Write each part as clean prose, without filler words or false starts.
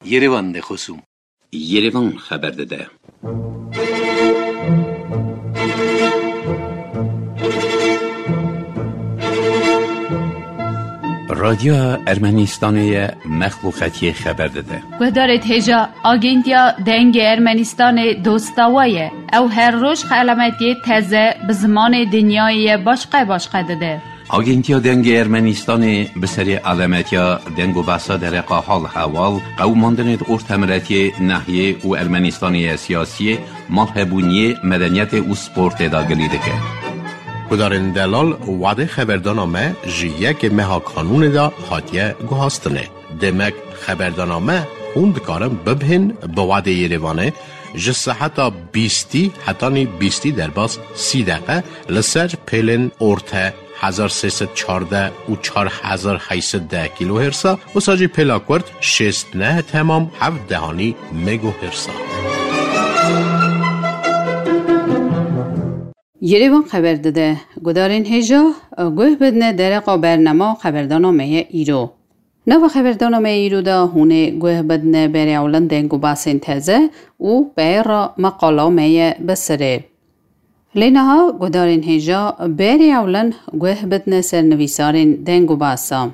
Yerevan de خصوم Yerevan خبر داده. رادیو ارمنستان مخلوقاتی خبر داده. گذارت هجا آگنتیا دنگ ارمنستان دوستاویه او هر روز علامتی تازه به زمان دنیای باشقه داده. آگنتیا دنگ ارمنستان به سری علامتیا دنگ و بحثا در حال حوال قوماندن ارتمرتی ناحیه و ارمنستانی سیاسی مالهبونی مدنیت و سپورت داگلی دکه. کدارن دلال وعده خبردانامه جیه که مها قانون دا حاتیه گوهاستنه. دمک خبردانامه خوند کارم ببهن به وعده یریوانه جسه حتی 20 در باز 30 دقیقه لسر پیلن ارته 1314 و 4810 کیلو هرسا و ساجی پیلاکورد 69 تمام 7 دهانی مگو هرسا. یریوان خبر داده گدارین هجا گوه بدنه درقا برنامه خبردانامه ایرو. نو خبردانامه ایرو دا هونه گوه بدنه بری اولن دنگو باسین تازه و بیر مقالامه بسره. لینها گدارین هجا بری اولن گوه بدنه سرنویسارین دنگو باسا.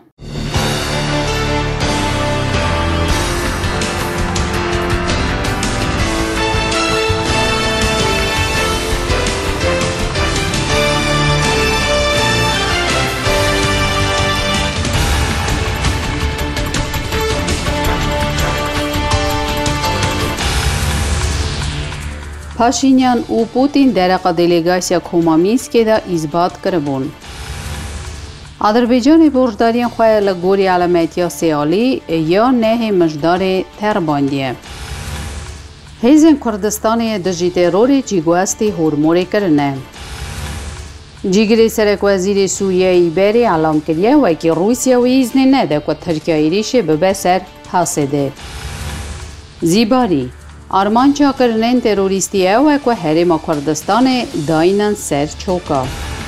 پاشینیان و پوتین درقا دلیگاسیا کومامینسکی دا اثبات کربون. آذربایجان برجدارین خواه لگوری علامتیا سیالی یا نه مجدار ترباندیه. هیزن کردستانی دجی تروری جیگواستی هرموری کرنه. جیگری سرک وزیر سوریه ایبری علام کریه و که روسیا و ایزنی نده که ترکیه ایریشه ببسر حاسده. زیباری آرمان چاکرنین تروریستیه و که حرم کردستان داینن سر چوکا.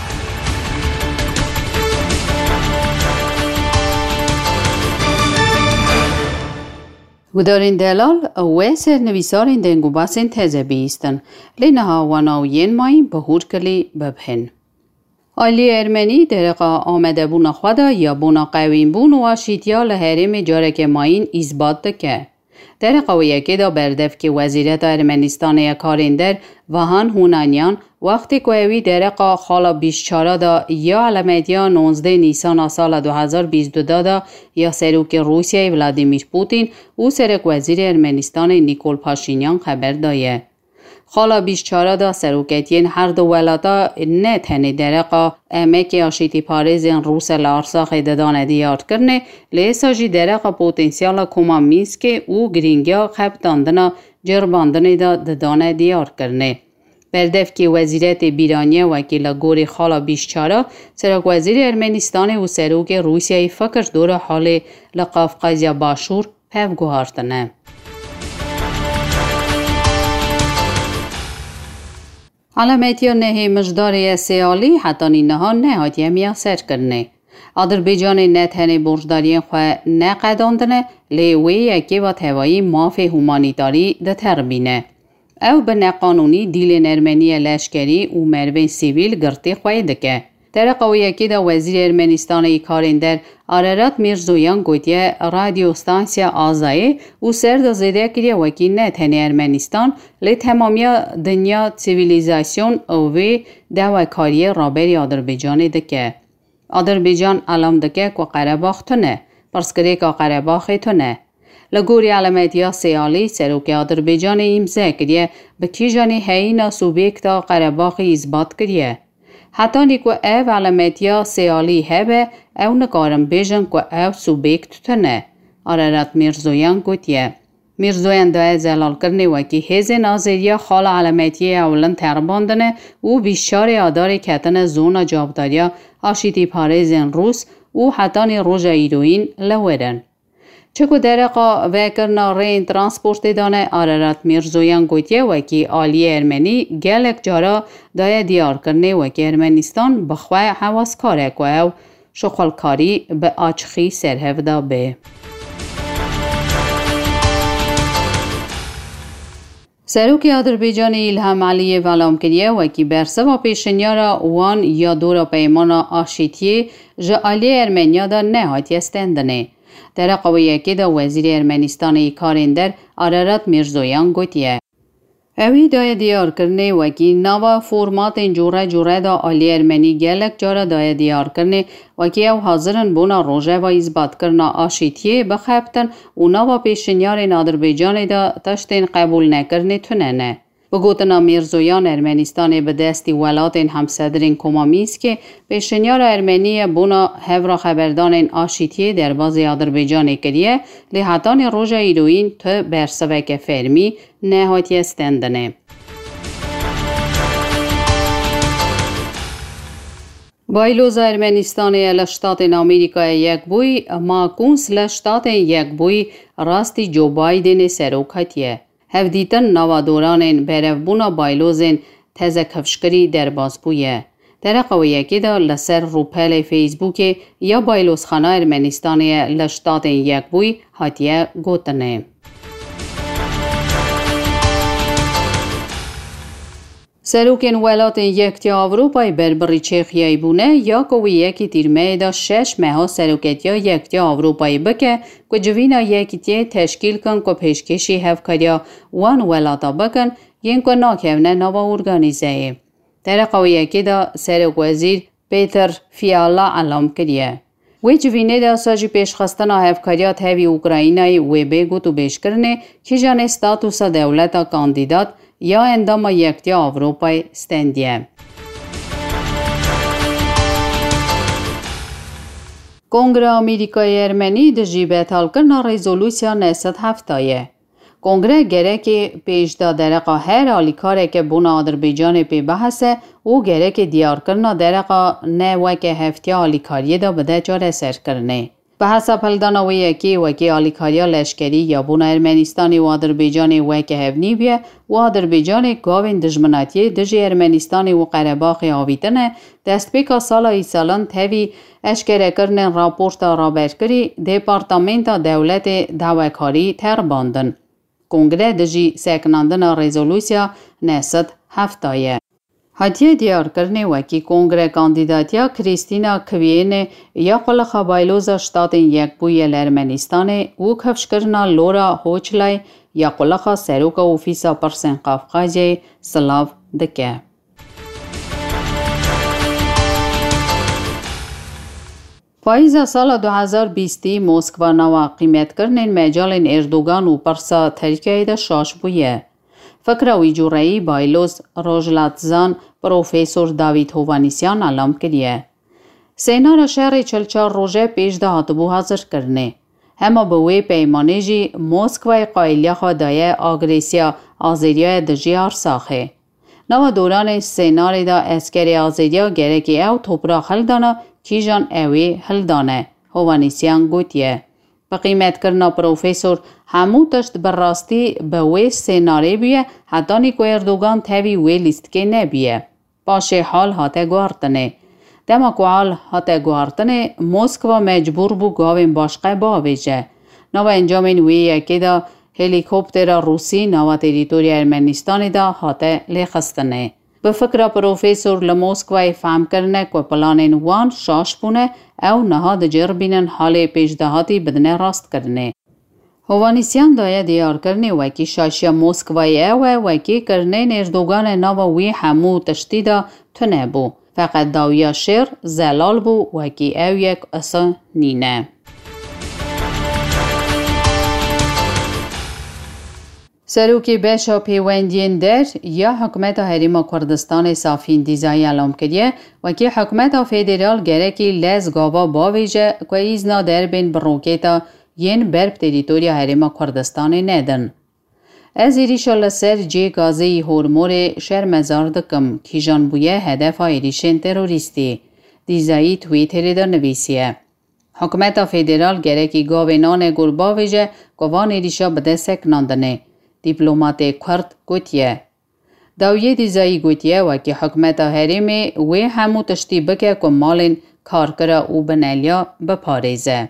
گدارین دلال و سرنویسارین دنگو باسین تازه بیستن لینها و ناوین ماین بهور کلی ببهن. آلی ارمنی درقا آمده بونا خدا یا بونا قوین بون و شیدیا لحرم جارک ماین اثبات دکه. در قویه که دا بردف که وزیرت ارمنستان کارندر وهان هونانیان وقتی که درقا خالا 24 دا یا علامتیا 19 نیسان سال 2022 دا یا سروک روسیه ولادیمیر پوتین و سرک وزیر ارمنستان نیکول پاشینیان خبر دایه. خالا 24 دا سروکتین هر دو ولاتا نه تنی درقا امک آشیتی پاریزین روس لارساخ ددان دیار کرنه لیساجی درقا پوتنسیال کومامینسکی و گرینگیا خبتاندنا جرباندنی دا ددان دیار کرنه. بردف که وزیرت بیرانیه وکیل گوری خالا 24 سرک وزیر ارمنستان و سروک روسیه فکر دور حال لقافقازیا باشور پیو گوهارتنه. علامتیا نه مجداری سیالی حتی نینها نهایتی میاسر کرنه. آذربایجان نه تنه برجداری خواه نقداندنه لیوی یکی و توایی مافی هومانیتاری ده تربینه. او به نقانونی دیل ارمنی لشکری و مروین سیویل گرتی خواه دکه. در قویه که دا وزیر ارمنستان کارندر آرارات میرزویان گویده رادیو ستانسیا آزایی و سرد زیده کریه وکی نه تنی ارمنستان لی تمامی دنیا سیویلیزاسیون و دواکاری رابری آذربایجان دکه. آذربایجان علام دکه که قرباخ تونه، پرسکری که قرباخ تونه. لگوری علامتیا سیالی سروک آذربایجان امضا کریه به کیجانی هینا سوبیکتا قرباخ اثبات کریه. حتی نیکو او علامتیا سیالی هبه او نکارم بیجن که او سوبیکت تنه. آرارات میرزویان گوتیه. میرزویان دای زلال کرنی وکی هیز نازریا خال علامتی اولن ترباندنه و بیشتر آداری کتن زون جابداریا آشیتی پاریزین روس و حتی روژا ایروین لورن. چکو درقا وکرنا رین ترانسپورت دانه آرارات میرزویان گوتیه وکی آلی ارمنی گلک جارا دای دیار کرنه وکی ارمنستان بخواه حواس کاره که او شغلکاری به آچخی سرهف دا به. سروک آذربایجان ایلهام علییف اعلام کردیه و کی برسوا پیشنیارا وان یا دورا پیمانا آشتیه جالی ارمنیا دا نهایت استندنه. در قویه که دا وزیر ارمنستان کارندر آرارات میرزویان گوتیه. اوی دای دیار کرنه و کی نوا فرمات جوره دا آلی ارمنی گلک جارا دای دیار کرنه و کی او حاضرن بونا روژه و اثبات کرنا آشتیه بخبتن و نوا پیشنیار آذربایجان دا تشتین قبول نکرنه تننه. بگوتنا میرزویان ارمنستان به دستی ولات همصدرین کمامیست که پیشنیار ارمنی بونا هفرا خبردان آشتیه در باز آذربایجان کریه لحتان روژه ایروین تو برسوک فرمی نهایت استندنه. بایلوز ارمنستان لشتات امریکا یک بوی ماکونس لشتات یک بوی راستی جو بایدن سروکتیه. هفدیتن نوادوران برفبونا بایلوزن تزه کفشکری در بازبویه. در قویه که دا لسر روپل فیسبوک یا بایلوز خانه ارمنستان لشتات یک بوی هاتیه گوتنه. سروکن ولات یکتی آوروپای بربری چخیایی بونه یا کویه که تیرمه دا 6 ماه سروکت یا یکتی آوروپای بکه که جوینا یکتی تشکیل کن که پیشکشی هفکاریا وان ولاتا بکن ین که ناکهونه نوا ارگانیزه. در قویه که دا سروک وزیر پیتر فیالا علام کریه. وی جوینه دا ساجی پیشخستن هفکاریات هوی اوکراینای وی بگو تو بیش کرنه که جان استاتوس دولتا کاندیدات یا اندام یکتی آوروپای استندیه. کنگره آمریکای ارمنی دجیبه تال کرنا ریزولوسیا 907 کنگره گره که پیش دا درقا هر آلیکاره که بونا آذربایجان پی بحثه او گره که دیار کرنا درقا نه وکه هفتی آلیکاریه دا بده چاره سر کرنه. به حسب هلدانوی یکی وکی آلیکاریا لشکری یا بونا ارمنستانی و آذربایجان وکی هفنی بیه و آذربایجان گاوین دجمناتی دجی ارمنستانی و قرباقی آویتنه دست پیکا سالا ای سالان تاوی اشکره کرن راپورتا رابرکری دیپارتامنتا دولت دعوکاری تر باندن. کنگره دجی سکناندن ریزولوسیا 907 هاتیه دیار کرنه وکی کنگره کاندیداتیا کریستینا کوینه یا قلخا بایلوزا شتاتین یک بوی ارمنستان و کفش کرنا لورا هوچلای یا قلخا سروکا اوفیسا پرسن قافقاجه سلاف دکه. پاییز سال 2020 موسکوا نوا قیمت کرنین مجال اردوگان و پرسا ترکیه دا شاش بویه. فکر وی جورایی بایلوز روژلاتزان پروفیسور داوید هوانیسیان علام کریه. سینار شهر 44 روژه پیش ده هاتبو حاضر کرنه. همه بوی پیمانه جی موسکوای قایلیا خدای آگریسیا آزیریا دجی آرساخه. نو دوران سینار دا اسکری آزیریا گره که او توپرا خلدانه کی جان اوی هلدانه. هوانیسیان گوتیه. به قیمت کرنا پروفیسور همو تشت براستی به وی سیناره بیه حتی نیکو اردوگان تاوی وی لیست که نبیه. باشه حال هاته گوارتنه. دما کو حال هاته گوارتنه موسکوا مجبور بو گاوین باشقه باویجه. نو انجامین وی یکی دا هلیکوپتر روسی نو تریتوری ارمنستان دا هاته لیخستنه. به فکر پروفیسور لموسکوای فهم کرنه که پلانین وان شاش بونه او نهاد جربینن حال پیشدهاتی بدنه راست کرنه. هوانیسیان دایه دیار کرنه وکی شاشیا موسکوای او وکی کرنه اردوگان نو وی همو تشتیدا تنه بو. فقط داویا شیر زلال بو وکی او یک اصا نینه. سروکی بشا پیوندین در یا حکمت هریما کردستان صافین دیزای علام کریه و که حکمت فدرال گره که لز گاوا باویجه که ایزنا در بین بروکیتا ین برب تریتوریا هریما کردستان ندن. از ایریشا لسر جی گازی هورمور شر مزار دکم که جان بویه هدف ایریشن تروریستی. دیزایی تویتری در نویسیه. حکمت فدرال گره که گاوینان گل باویجه گوان ایریشا بده سکناندنه. دیپلومات کرد گوتیه. داویه دیزایی گوتیه و که حکمت هریمه وی همو تشتی بکه که مالین کارکره او بنالیا بپاریزه.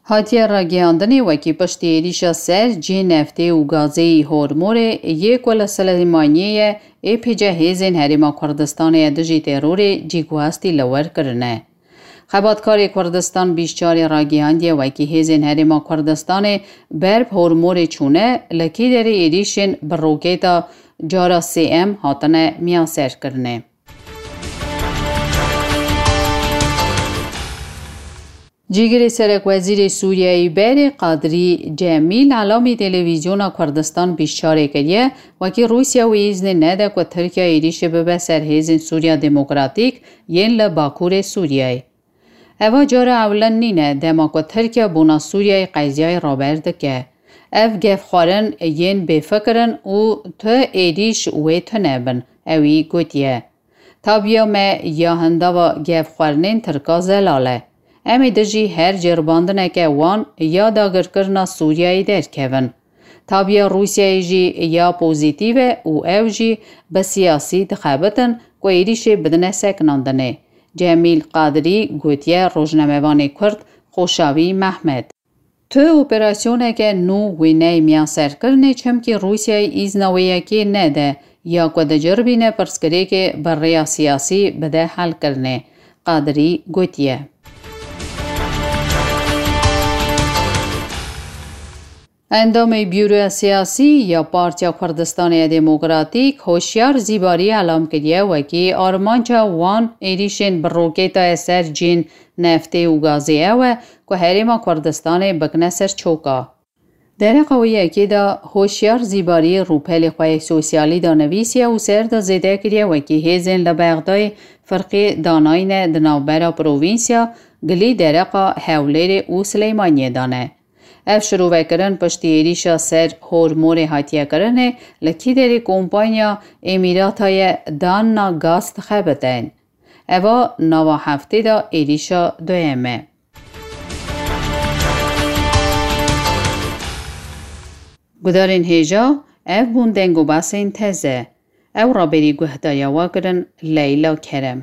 هاتیه را گیاندنی وکی پشتی ایریشا سر جی نفته و گازی هورموره یک ولا سلیمانیه ای پیجه هیزین هریما کردستان دجی تیروری جی گواستی لور کرنه. خباتکار کردستان بیشتری را گیاندیه وکی هیزین هریما کردستان برب هورموره چونه لکی داری ایریشن بروکیتا جارا CM هاتنه میاسر کرنه. جیگری سرک وزیر سوریایی بری قادری جمیل علامی تلویزیون کردستان بیشتره کریه وکی روسیا و ایزن نده که ترکیه ایریش ببه سرهیزن سوریا دموکراتیک ین لباکور سوریایی. اوا جاره اولن نینه دما که ترکیه بونا سوریای قیزیای رابرد که اف گف خورن ین بفکرن و تو ایریش و تو نبن اوی گوتیه. تابیو ما یا هنده و گف خورنین ترکا زلاله. امی دجی هر جرباندنه که وان یا داگر کرنا سوریایی در کهون. تابیا روسیایی جی یا پوزیتیوه او او جی به سیاسی دخابتن که ایریش بدنه سکناندنه. جمیل قادری گوتیه روزنامه‌وان کرد خوشاوی محمد. تو اپراسیونه که نو وینه میاسر کرنه چم که روسیایی ایزنویه که نده یا که دجربینه پرسکره که بریا سیاسی بده حل کرنه. قادری گوتیه. اندام بیورو سیاسی یا پارتیا کردستان دموکراتیک هوشیار زیباری اعلام کردیه وکی آرمانچا وان ایریشن بروکیتا اثر جین نفته و گازیه و که هریما کردستان بکنه سر چوکا. در قویه که دا هوشیار زیباری روپل خواه سوسیالی دا نویسیه و سر دا زیده کردیه وکی هیزن لبغدای فرقی داناین دناوبرا پرووینسیا گلی درقا حولیر و سلیمانی دانه. اف شروع کردن پشتی ایریشا سر هورمور هاتیه کرنه لکی داری کمپانیا امیراتای دانا گاست خبتن. اوا نوا هفته دا ایریشا دویمه. گدارین هیجا اف بوندنگو باسین تزه. او را بری گهدایا واکرن لیلا کرم.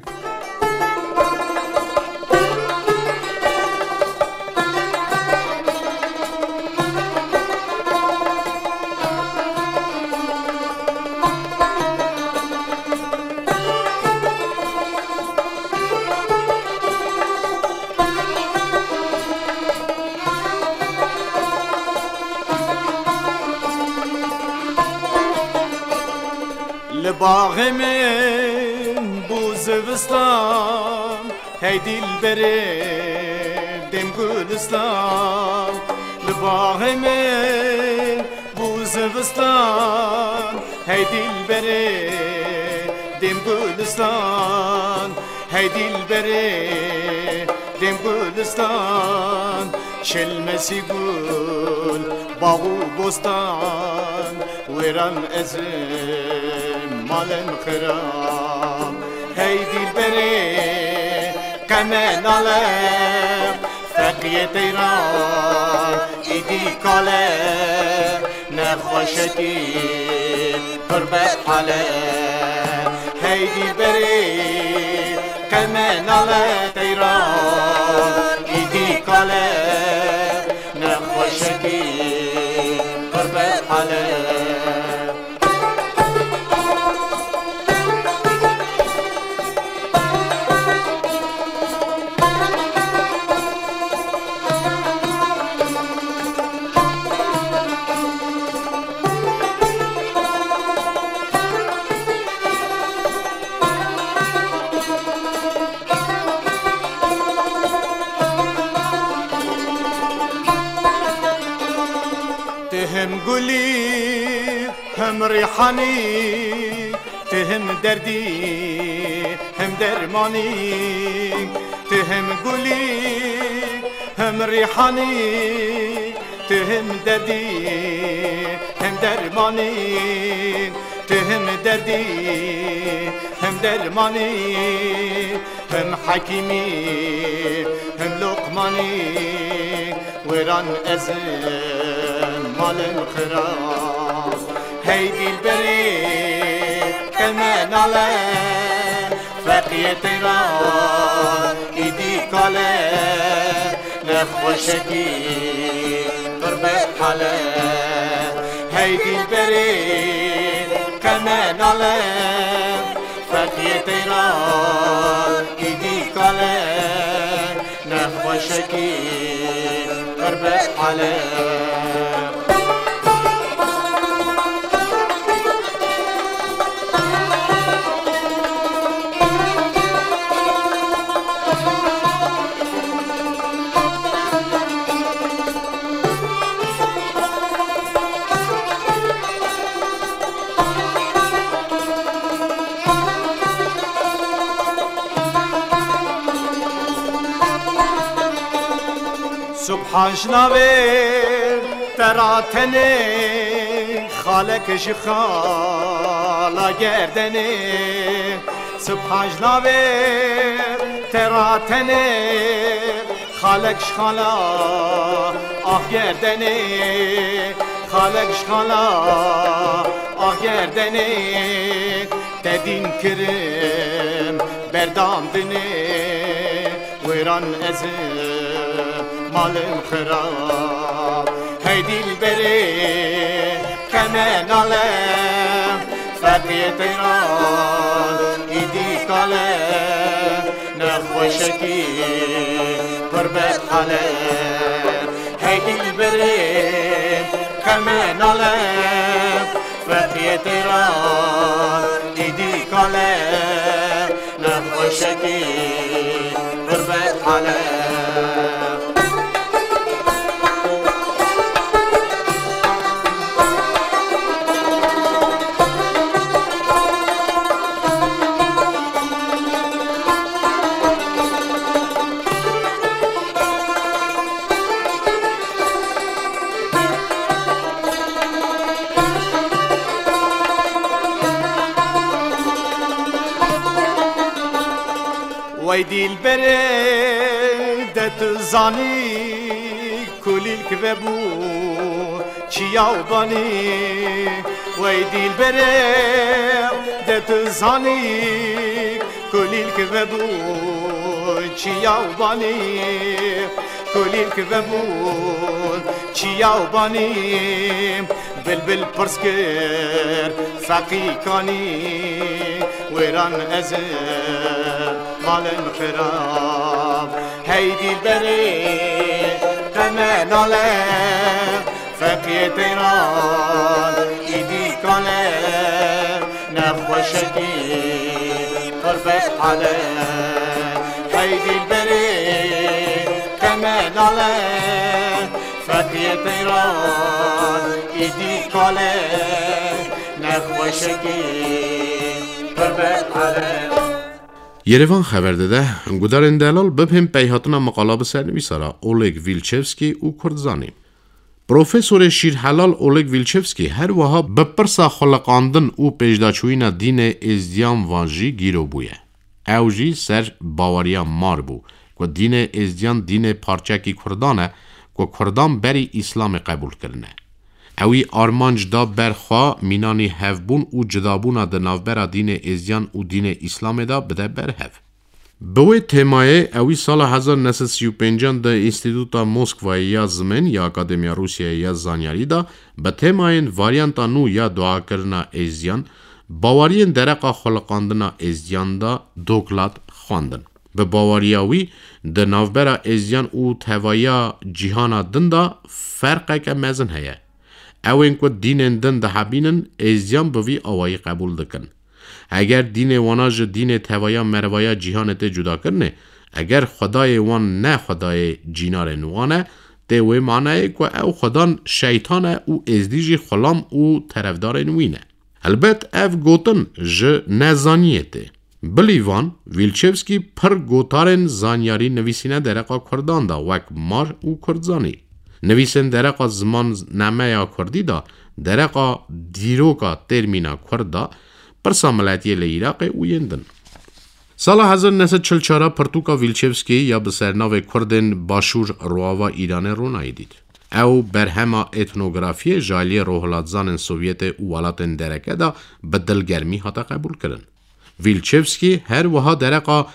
باغ من بوزوستان هی دل بره دم گلستان لباغ من بوزوستان هی دل بره دم گلستان هی دل بره دم گلستان چلمسی گل باغو بستان ویران ازم مالم خرام هی دل بره کمن علم فقیه تیران ایدی کاله نخوشتی قربت حاله هی دل بره کمن علم تیران ایدی کاله نخوشتی قربت حاله تهم قولي هم ريحاني تهم دردي هم درماني تهم قولي هم ريحاني تهم دردي هم درماني تهم دردي هم درماني هم حكيمي هم لقماني ويران أزم مال الخرام هي دل بري كمان على فقية تيران إيدي كالي نخوشکی قربت حاله هی دل بری کمن آله فتیه تیران ایدی کاله نخوشکی قربت حاله صبحش نویر تراتنه خالکش خالا گردنه صبحش نویر تراتنه خالکش خالا آه گردنه خالکش خالا آه گردنه تدین کرم بردامدنه ویران ازم مالم خراب هی دل بری کمن آلم فتیه تیران ایدی کاله نخوشکی قربت حاله هی دل بری کمن آلم فتیه تیران ایدی کاله نخوشکی قربت حاله وای دیل بره دت زانی کلیل که بو چیاو بانی وای دیل بره دت زانی کلیل که بو چیاو بانی کلیل که بو چیاو بانی بلبل پرس کر فقی کانی ویران ازم مالن خراب هی دل بری کمن آله فقیه تیران ایدی کاله نخوشکی قربت حاله هی دل بری کمن آله فقیه تیران ایدی کاله نخوشکی قربت حاله Երևան խավերդեդե գուդարեն դելալ բփեմ պեյհատնա մaqalabı սերնվիսարա Օլեգ Վիլչևսկի ու Քուրդզանի Պրոֆեսոր Շիր Հալալ Օլեգ Վիլչևսկի հեր վահա բպրսա խոլականդն ու պեժդաչույնա դինե էզդիան վանժի գիրոբույե Աուժի սեր Բավարիա մարբու կո դինե էզդիան դինե փարչակի Քուրդանը կո Քուրդան բերի իսլամը qəbul կրնե Əwi armanc da berxwa minani hevbun u cidabuna da navbera dine ezyan u dine İslam'e da bide berhev. Bwe temaye əwi sala 1935 da İnstituta Moskva'ya yazmen ya Akademiya Rusya'ya yazanyari da be temayen varianta nu ya duakirna ezyan Bavariyen dereka xolqandına ezyan da doklat xwandin. Be Bavariyawi da navbera ezyan u tevaya cihana din da ferqeke mezin heye. Ewen ku dînên din dihebînin êziyan bi vî awayî qebûl dikin. Eger dînê wana ji dînê tevaya mervaya cîhanê tê cudakirine, eger xwedayê wan ne xwedayê cînarên wan e, tê wê manayê ku ew xwedan şeytan e û êzdî jî xulam û terevdarên wî ne. Elbet ev gotin ji nezaniyê tê. Bilîvan, Vîlçevskî pir gotarên zanyarî nivîsîne dereqa Kurdan da wek Mar û Kurdzanî. Nivîsên dereqa ziman nemeya Kurdî da dereqa dîroka termîna Kurd da pirsa miletiyê li Iraqê û yên din. Sala 1944 Pirtûka Vîlçevskî ya bi sernavê Kurdên Başûr Roava Îranê ronayî dît. Ew berhema etnografiyê jaliyê rohilatzanên Sovyetê û welatên dereke da bi dilgermî hate qebûl kirin. ویلچفسکی هر وها درقا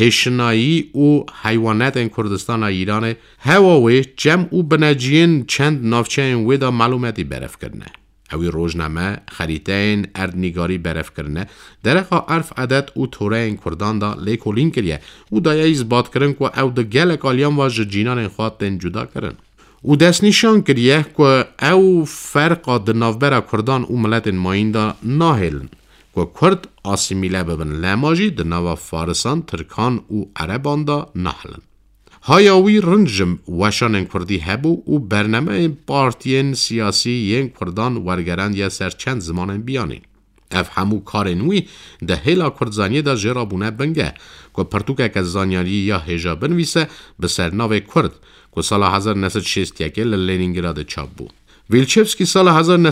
هشنایی و حیوانات کردستان ایران هواوی جمع و بنجین چند نافچه این ویدا معلوماتی برف کرنه. اوی روزنامه خریطین اردنگاری برف کرنه درقا عرف عدد او توره این کردان دا لیکولین کریه و دایه اثبات کرن که او دا گلک آلیان و جینان خواتن جدا کرن. او دست نشان کریه که او فرقا دنافبرا کردان و ملت ماین دا ناهلن که کرد آسیمیله ببن لماجی دناوا فارسان، ترکان و عربان دا نهلن. هایاوی رنجم وشان کردی هبو و برنامه پارتین سیاسی ین کردان ورگرند یا سر چند زمان بیانین. اف همو کارنوی ده هیلا کردزانی دا جرابونه بنگه که پرتوکه که زانیاری یا هجا بنویسه به سرناو کرد که سال 1961 لنینگراد چاپ بود. ویلچفسکی سال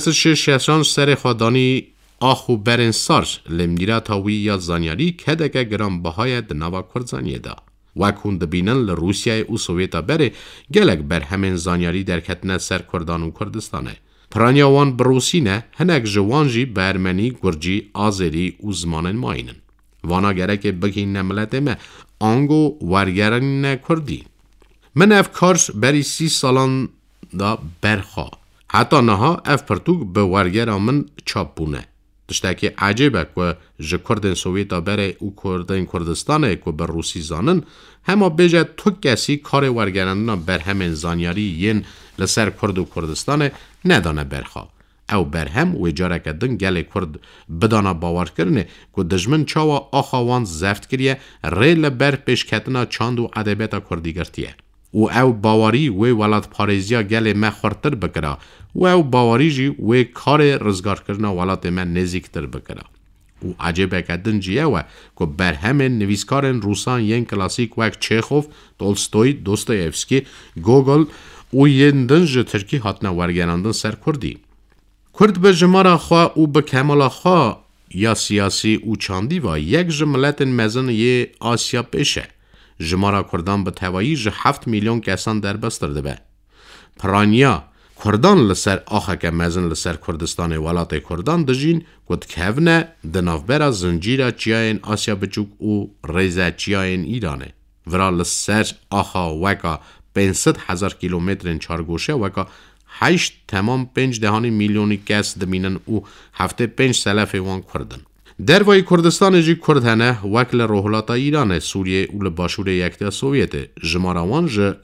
1966 سر خودانی آخو برن سارش لمنیرا تاوی یا زانیاری که دکه گرام بهای دناوا کردزانی دا. وکون دبینن لروسیای و سوویتا بره گلک بر همین زانیاری در کتنه سر کردان و کردستانه. پرانیاوان بروسینه هنک جوانجی برمنی گرجی آزری و زمان ماینن. وانا گرک بگین نملت ما آنگو ورگرن کردی. من اف کارش بری 30 سالان دا برخوا. حتی نها اف پرتوک به ورگر من چاپ بونه. تشتاکی عجیبه که جه کردن سوویتا بره او کردن کردستانه که بر روسی زانن همه بیجه تو کسی کار ورگرندن بر همین زانیاری ین لسر کرد و کردستانه ندانه برخوا. او بر هم و اجاره کردن گل کرد بدانه باور کرنه که دجمن چاوا آخوان زفت کریه ریل بر پیش کتنا چاند و عدبیتا کردی گرتیه. و او باوری و ولاد پاریزیا گل ما خورتر بکره و او باوری جی و کار رزگار کردن ولاد ما نزیکتر بکره. و عجیبه کردن جیه و که بر همین نویسکارن روسان ین کلاسیک وک چیخوف، تولستوی، دوستویفسکی، گوگل و ین دنج ترکی هاتنه ورگراندن سر کردی. کرد به جمارا خواه و به کمالا خواه یا سیاسی و چاندی و یک جملت مزن یه آسیا پیشه. جمارا کردان به توایی 7 میلیون کسان در بستر دبه. پرانیا کردان لسر آخه که مزن لسر کردستان ولات کردان دجین کد کهونه دنافبرا زنجیرا چیاین آسیا بچوک و ریزه چیاین ایرانه. ورا لسر آخه وکا 500,000 کیلومترین چارگوشه وکا 8.5 میلیونی کس دمینن او هفته 5 سلف وان کردن. در وای کردستان جی کرد هنه وکل روحلاتا ایران سوریه و لباشور یکتا سوویته جماراوان جه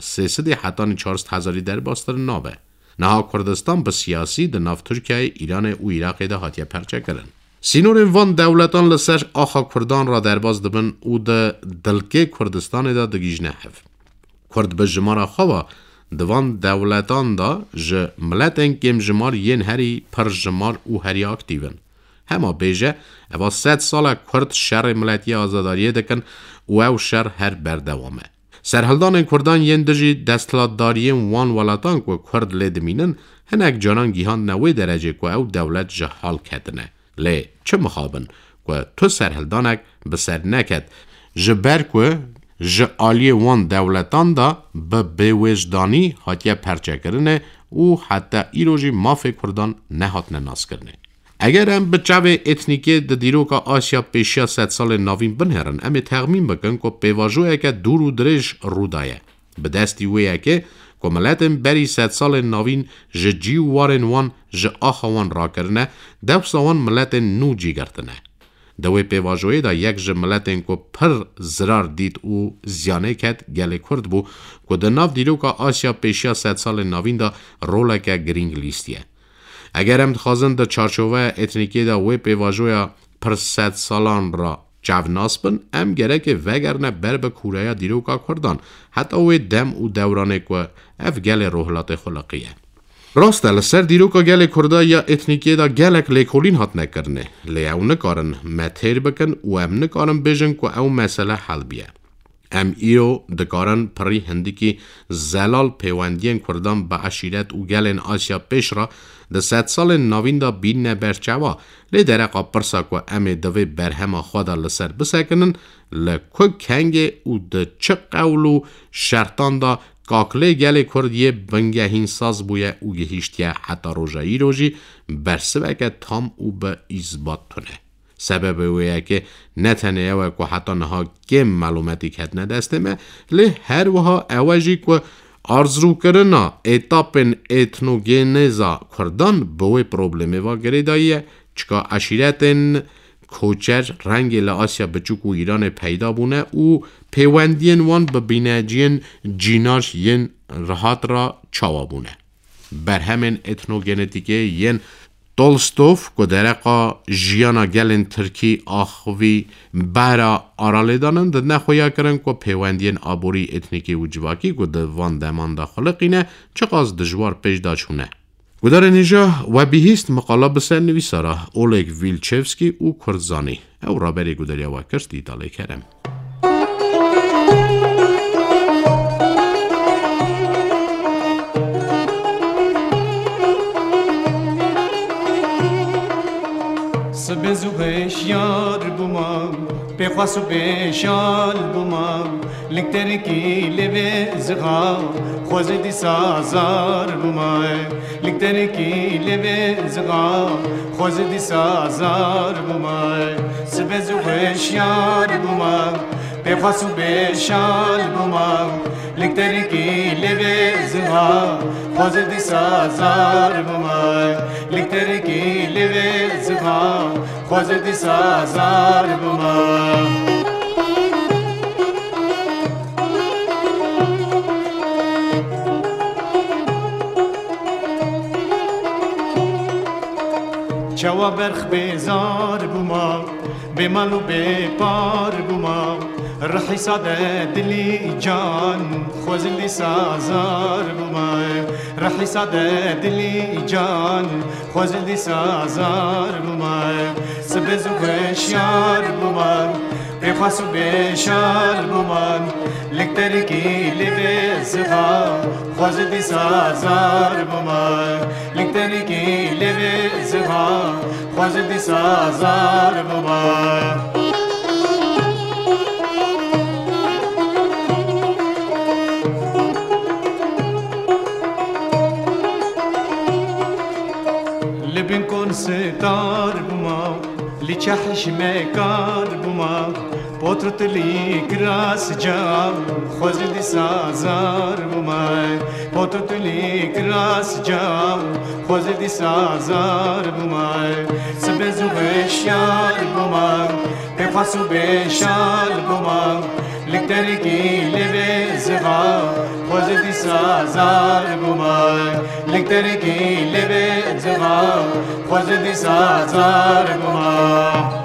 300,000 در باستر نابه. نها کردستان به سیاسی ده ناف ترکیه ایران و عراق ده هاتیه پرچه کرن. سینور وان دولتان لسر آخا کردان را در باز دبن و ده دلکه کردستان ده دگیج نحف. کرد به جمارا خواه دوان دولتان دا جه ملتن کم جمار ین هری پر جمار و هری اکتیون. همه بیجه اوا 100 سال کرد شر ملتی آزاداریه دکن و او شر هر بردوامه. سرحلدان کردان ین دجی دستلاتداری وان ولاتان که کرد لیدمینن هنک جانان گیهان نوی درجه که او دولت جهال کتنه. لی چه مخابن که تو سرحلدانک بسر نکد جبر که جعالی وان دولتان دا به بیوجدانی هاتیه پرچه کرنه و حتی ایروژی مافی کردان نهات نناس کرنه. اگر هم به چاوه اتنیکی ده دیروکا آسیا پیشیا 100 سال نوین بنهرن امی تغمین بکن که پیواجوه که دور و درش رودایه. به دستی ویه که ملتن بری 100 سال نوین جی وارن وان جه آخوان را کرنه دوسوان ملتن نو جی گرتنه. دوی پیواجوه دا یک جه ملتن که پر زرار دید و زیانه کد گل کرد بو که ده ناف دیروکا آسیا پیشیا 100 سال نوین دا روله که گرینگ لیستیه. اگر هم خواهند در چارچوبه اتنیکی دا وی پیواجوی پر 100 سالان را جوناس بن ام گره که وگرنه بر به کوره دیروکا کردان حتی وی دم و دورانه که اف گل روحلات خلقیه. راسته لسر دیروکا گل کرده یا اتنیکی دا گلک لیکولین هات نکرنه لی او نکارن متیر بکن و ام نکارن بیجن که او مسئله حل بیه. ام ایو دکارن پری هندی که زلال پیوندین کردان با عشیرت و گلن آسیا پیش را ده 100 سال نوین دا بین نبرچوا لی درقا پرسا که ام دوی برهما خوادا لسر بسکنن لکو کنگ و ده چه قولو شرطان دا کاکله گل کردیه بنگهین ساز بویه و گهیشتیه حتی روژایی روژی برسوه که تام و به ایزباد تونه. سبب ویه که نتنه و که حتی نها کم معلوماتی که ندستمه لی هر وها اوجی که آرزو کرنا ایتاپن ایتنوگینیزا کردان بوی پروبلمی و گریداییه چکا عشیرتن کوچر رنگ لآسیا بچوک و ایران پیدا بونه او پیوندین وان به بیناجین جیناش ین راحت را چاوا بونه بر همین اتنوگنتیکه ین تولستوف که درقا جیانا گلن ترکی آخوی برا آراله دانن ده نخویا کرن که پیوندین آبوری اتنیکی و جواکی که ده وان دمان دا خلقینه چقاز دجوار پیش دا چونه گدار نیجا و بیهیست مقاله بسر نویسارا اولگ ویلچفسکی او کردزانی او را بری گداریا و کرد دیتاله کرم سبزو بشیار بومم بخواسو بشال بومم لکتر کی لبه زغا خوز دی سازار بومم لکتر کی لبه زغا خوز دی سازار بومم سبزو بشیار بومم بخواسو بشال بومم لکتر کی لبه زغا خوز دی سازار بومم لکتر کی لبه زغا خوز دی سازار بومم چوا برخ بیزار بومم به مالو به پار بومم رحی ساده دلی جان خوزلی سازار بومم رحی ساده دلی جان خوزلی سازار بومم سبزو بشیار بومم بخواسو بشال بومم لکتر کی لبه زغا خوزلی سازار بومم لکتر کی لبه زغا خوزلی سازار بومم لبن کن ستار بومم لیچهش مکار بومم پوترت لی گراس جام خوزلی سازار بومم پوترت لی گراس جام خوزلی سازار بومم سبزو بشیار بومم بخواسو بشال بومم لکتر کی لبه زغا خوزلی سازار بومم لکتر کی لبه زغا خوزلی سازار بومم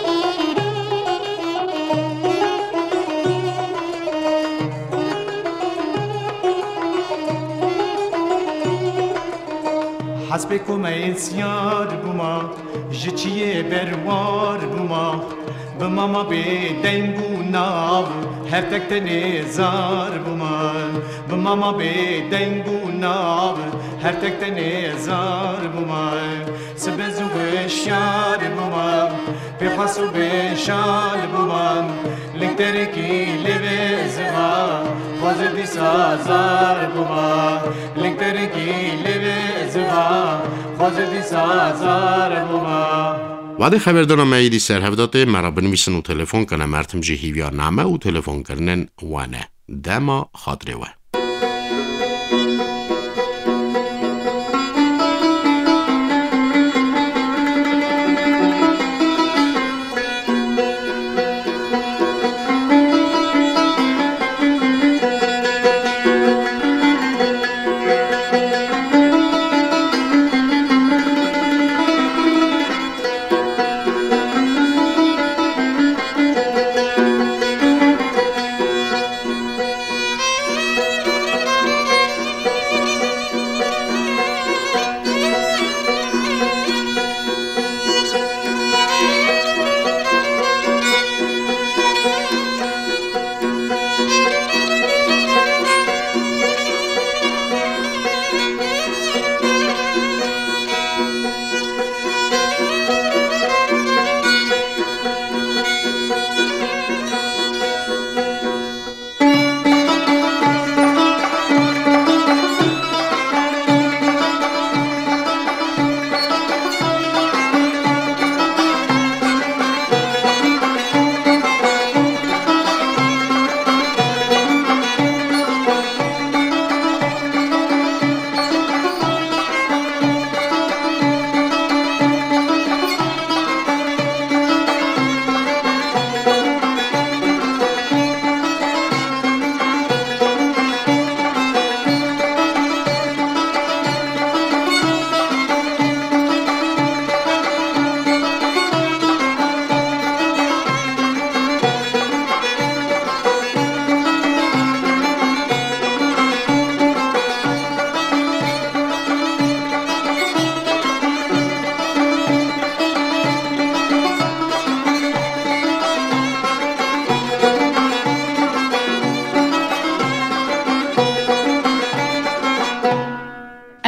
حسب کمیسیار بوما جچیه بروار بوما به ماما به دنگو ناو هر تک تنزار بوما به ماما به دنگو ناو هر تک تنزار بوما سبزو بشیار بوما بخواسو بشال بوما لکتر کی لبه زغا خوز دی سازار بوما لکتر کی لبه زغا خوز دی سازار بوما وعده خبردارم ایدی سرهفداته مرا بنویسن و تلفن کنه مرتم جهیویار نامه و تلفن کرنن وانه دما خاطره و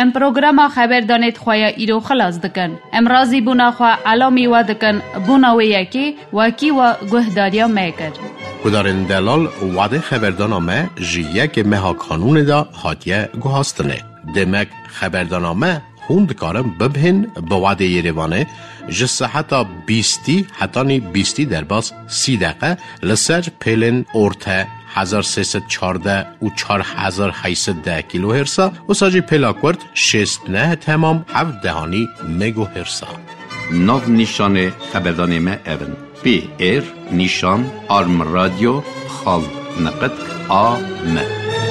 ام پروگرام خبردانیت خواه ایرو خلاص دکن. ام رازی بونا خواه علامی و دکن بونا و یکی وکی و گهداریا میکر. کدارن دلال وعده خبردانامه جیه که مها کانون دا هاتیه گوهاستنه. دمک خبردانامه خوند کارم ببهن به وعده یریوانه جسه حتی 20 در باز 30 دقیقه لسر پیلن ارته 1314 و 4810 کیلو هرسا و ساجی پیلاکورد 69 تمام 7 دهانی مگو هرسا. ناو نیشان خبردانامه اون پی ایر نیشان آرم رادیو خال نقد آ م